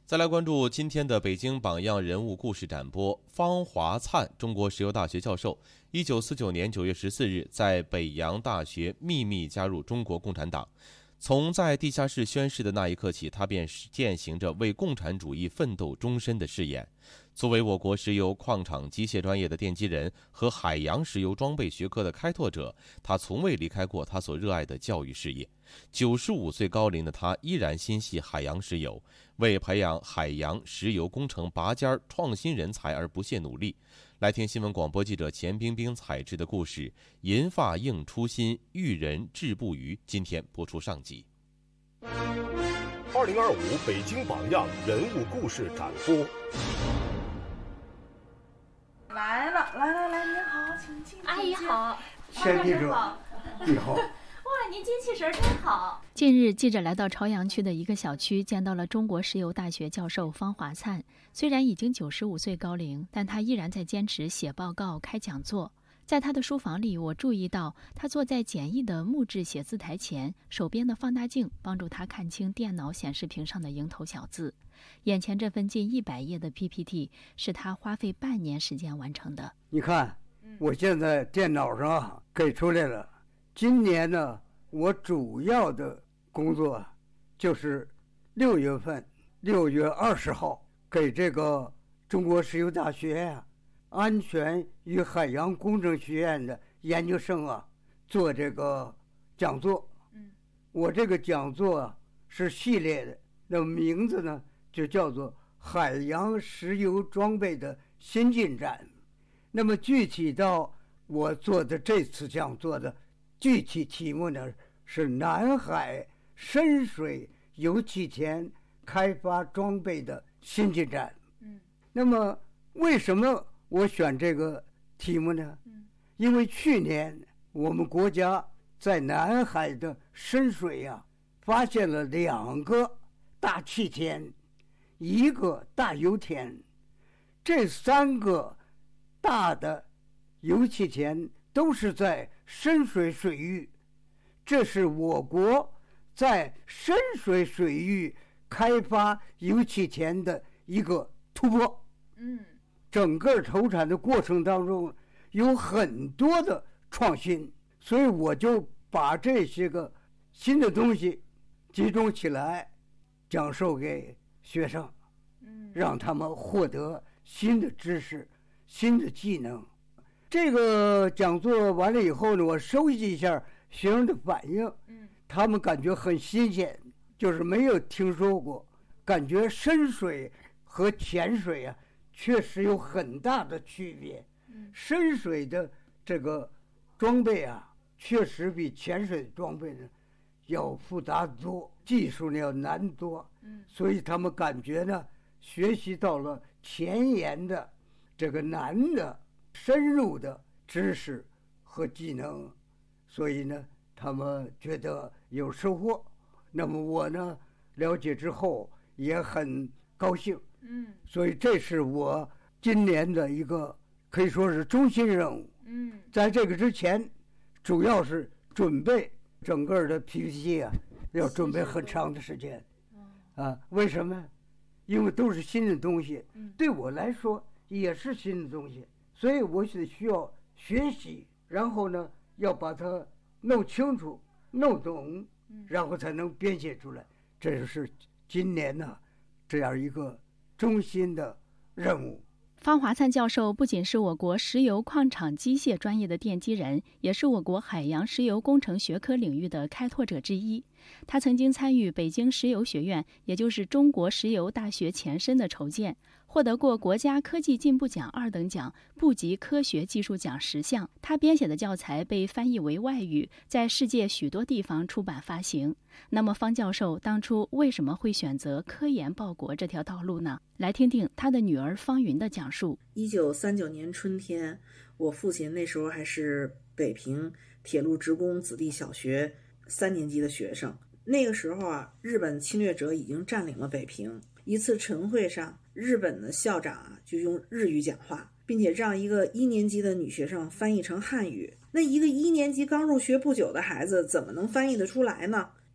再来关注今天的北京榜样人物故事展播。方华灿，中国石油大学教授，1949年9月14日在北洋大学秘密加入中国共产党。从在地下室宣誓的那一刻起，他便践行着为共产主义奋斗终身的誓言。作为我国石油矿场机械专业的奠基人和海洋石油装备学科的开拓者，他从未离开过他所热爱的教育事业。95岁高龄的他依然心系海洋石油，为培养海洋石油工程拔尖创新人才而不懈努力。来听新闻广播记者钱冰冰采制的故事：银发映初心，育人志不渝。今天播出上集。 2025北京榜样人物故事展播。 来了，来，您好，请进。 阿姨好， 钱记者，你好。 哇，您精气神真好。 近日，记者来到朝阳区的一个小区，见到了中国石油大学教授方华灿。虽然已经95岁高龄，但他依然在坚持写报告、开讲座。在他的书房里，我注意到他坐在简易的木质写字台前，手边的放大镜帮助他看清电脑显示屏上的蝇头小字。眼前这份近100页的 PPT 是他花费半年时间完成的。 你看，我现在电脑上给出来了。今年呢，我主要的工作就是6月份6月20号给这个中国石油大学安全与海洋工程学院的研究生做这个讲座。我这个讲座是系列的，那名字呢就叫做海洋石油装备的新进展。那么具体到我做的这次讲座的具体题目呢，是南海深水油气田开发装备的新进展。那么为什么我选这个题目呢？因为去年我们国家在南海的深水发现了2个大气田，1个大油田。这3个大的油气田都是在深水水域，这是我国在深水水域开发油气田的一个突破。整个投产的过程当中有很多的创新，所以我就把这些个新的东西集中起来讲授给学生，让他们获得新的知识、新的技能。这个讲座完了以后呢，我收集一下学生的反应，他们感觉很新鲜，就是没有听说过，感觉深水和浅水确实有很大的区别。深水的这个装备确实比浅水的装备呢要复杂多，技术呢要难多。所以他们感觉呢学习到了前沿的这个难的深入的知识和技能，所以呢他们觉得有收获。那么我呢了解之后也很高兴。所以这是我今年的一个可以说是中心任务。在这个之前主要是准备整个的 PPT 要准备很长的时间。为什么？因为都是新的东西，对我来说也是新的东西，所以我是需要学习，然后呢要把它弄清楚弄懂，然后才能编写出来。这就是今年呢这样一个中心的任务。 方华灿教授不仅是我国石油矿场机械专业的奠基人，也是我国海洋石油工程学科领域的开拓者之一。他曾经参与北京石油学院，也就是中国石油大学前身的筹建，获得过国家科技进步奖2等奖、部级科学技术奖10项。他编写的教材被翻译为外语，在世界许多地方出版发行。那么方教授当初为什么会选择科研报国这条道路呢？来听听他的女儿方云的讲述。 1939年春天，我父亲那时候还是北平铁路职工子弟小学3年级的学生。那个时候日本侵略者已经占领了北平。一次晨会上，日本的校长就用日语讲话，并且让一个1年级的女学生翻译成汉语。那一个1年级刚入学不久的孩子怎么能翻译得出来呢？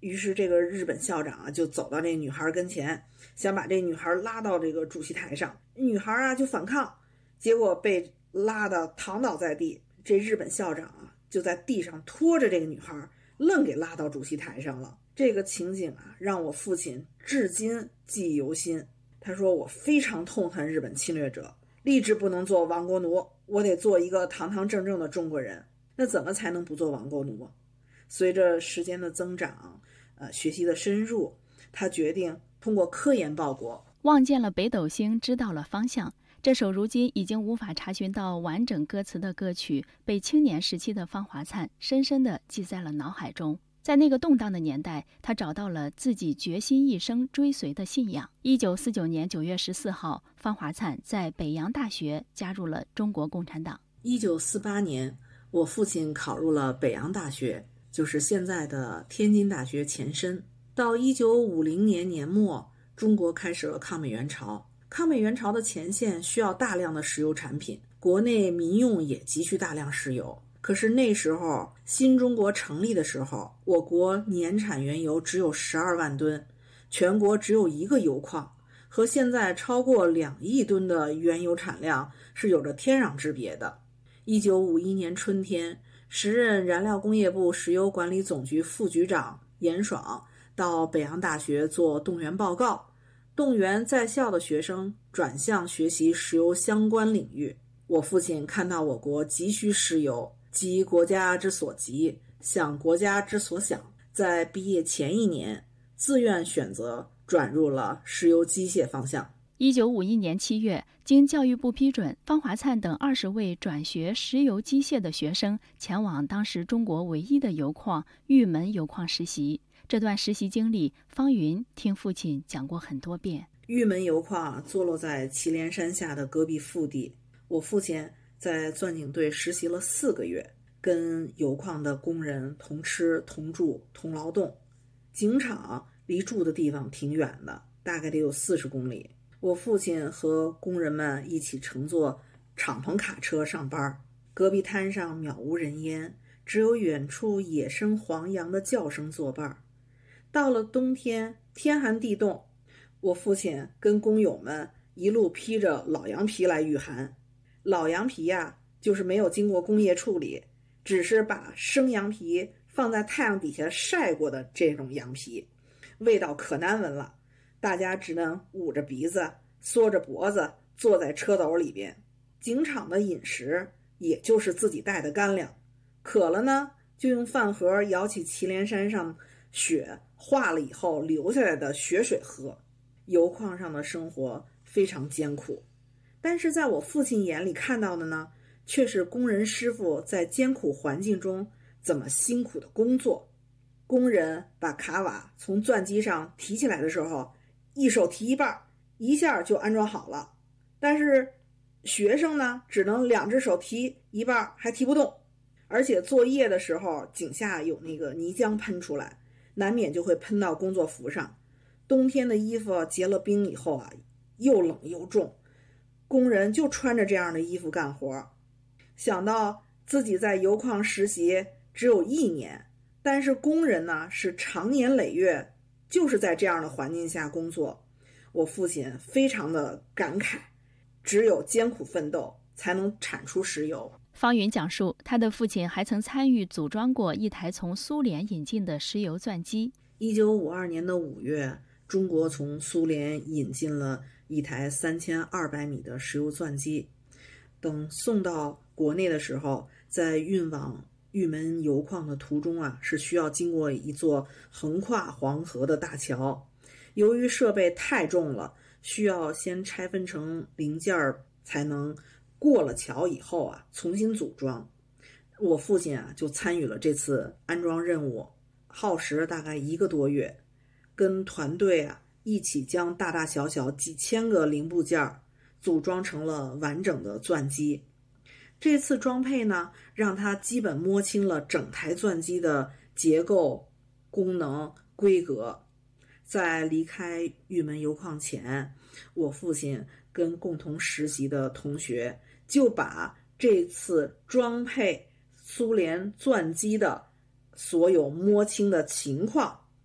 于是这个日本校长啊就走到这女孩跟前，想把这女孩拉到这个主席台上。女孩啊就反抗，结果被拉得躺倒在地。这日本校长啊就在地上拖着这个女孩，愣给拉到主席台上了。这个情景啊让我父亲至今记忆犹新。他说，我非常痛恨日本侵略者，立志不能做亡国奴，我得做一个堂堂正正的中国人。那怎么才能不做亡国奴？随着时间的增长，学习的深入，他决定通过科研报国。 望见了北斗星，知道了方向。这首如今已经无法查询到完整歌词的歌曲，被青年时期的方华灿深深地记在了脑海中。在那个动荡的年代，他找到了自己决心一生追随的信仰。1949年9月14号，方华灿在北洋大学加入了中国共产党。 1948年，我父亲考入了北洋大学，就是现在的天津大学前身。到1950年年末，中国开始了抗美援朝。抗美援朝的前线需要大量的石油产品，国内民用也急需大量石油。可是那时候新中国成立的时候，我国年产原油只有12万吨，全国只有一个油矿，和现在超过2亿吨的原油产量是有着天壤之别的。1951年春天，时任燃料工业部石油管理总局副局长严爽到北洋大学做动员报告，动员在校的学生转向学习石油相关领域。我父亲看到我国急需石油，急国家之所急，想国家之所想，在毕业前1年，自愿选择转入了石油机械方向。 1951年7月，经教育部批准，方华灿等20位转学石油机械的学生前往当时中国唯一的油矿玉门油矿实习。这段实习经历，方云听父亲讲过很多遍。 玉门油矿坐落在祁连山下的戈壁腹地，我父亲在钻井队实习了4个月，跟油矿的工人同吃同住同劳动。井场离住的地方挺远的，大概得有40公里。我父亲和工人们一起乘坐敞篷卡车上班，戈壁滩上渺无人烟，只有远处野生黄羊的叫声作伴。到了冬天，天寒地冻，我父亲跟工友们一路披着老羊皮来御寒。老羊皮呀，就是没有经过工业处理，只是把生羊皮放在太阳底下晒过的这种羊皮，味道可难闻了。大家只能捂着鼻子，缩着脖子，坐在车斗里边。井场的饮食也就是自己带的干粮，渴了呢，就用饭盒舀起祁连山上雪化了以后流下来的雪水喝。油矿上的生活非常艰苦，但是在我父亲眼里看到的呢，却是工人师傅在艰苦环境中怎么辛苦的工作。工人把卡瓦从钻机上提起来的时候，一手提一半，一下就安装好了。但是学生呢，只能2只手提一半，还提不动。而且作业的时候，井下有那个泥浆喷出来，难免就会喷到工作服上。冬天的衣服结了冰以后啊，又冷又重，工人就穿着这样的衣服干活。想到自己在油矿实习只有1年，但是工人呢是长年累月就是在这样的环境下工作，我父亲非常的感慨，只有艰苦奋斗才能产出石油。 方云讲述，他的父亲还曾参与组装过一台从苏联引进的石油钻机。 1952年的5月，中国从苏联引进了一台3200米的石油钻机。等送到国内的时候，在运往玉门油矿的途中啊，是需要经过一座横跨黄河的大桥。由于设备太重了，需要先拆分成零件才能过了桥以后啊重新组装。我父亲啊就参与了这次安装任务，耗时大概1个多月，跟团队啊一起将大大小小几千个零部件组装成了完整的钻机。这次装配呢，让他基本摸清了整台钻机的结构、功能、规格。在离开玉门油矿前，我父亲跟共同实习的同学就把这次装配苏联钻机的所有摸清的情况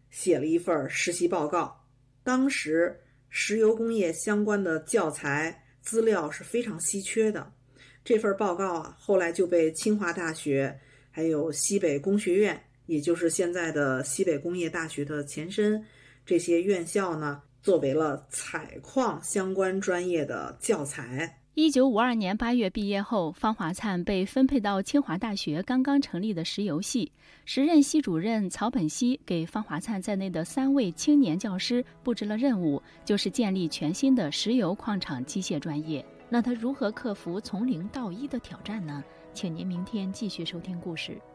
写了一份实习报告。当时石油工业相关的教材资料是非常稀缺的。这份报告啊，后来就被清华大学还有西北工学院，也就是现在的西北工业大学的前身，这些院校呢，作为了采矿相关专业的教材。 1952年8月毕业后，方华灿被分配到清华大学刚刚成立的石油系。时任系主任曹本熙给方华灿在内的3位青年教师布置了任务，就是建立全新的石油矿场机械专业。那他如何克服从0到1的挑战呢？请您明天继续收听故事。